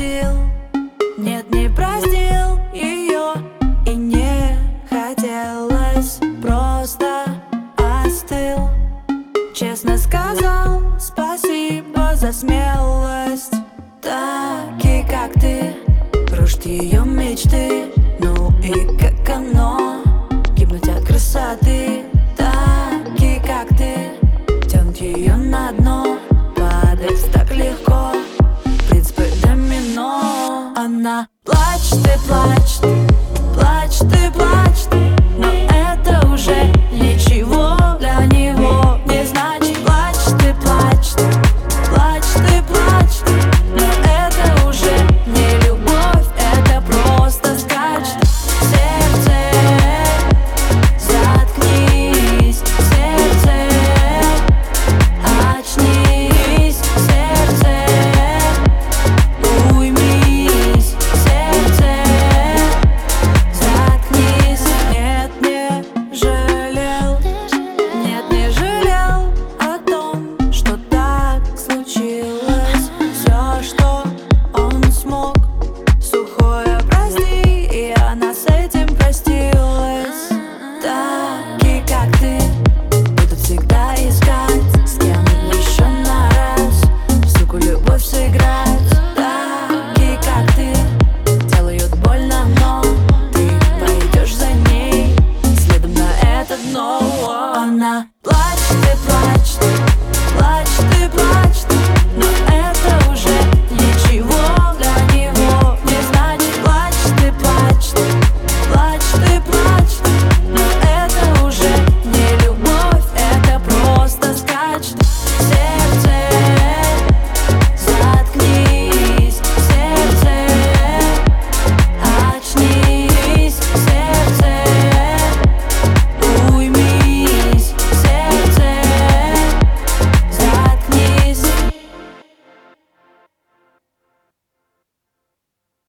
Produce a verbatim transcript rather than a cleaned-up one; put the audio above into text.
простил, нет, не простил ее. И не хотелось, просто остыл. Честно сказал спасибо за смелость. Такие, как ты, кружат ее мечты. Ну и как оно, гибнуть от красоты. Такие, как ты, тянут ее на дно. Падать так легко, принципы домино. Она плачет и плачет, плачет и плачет, но это уже ничего для него не значит. Плачет и плачет,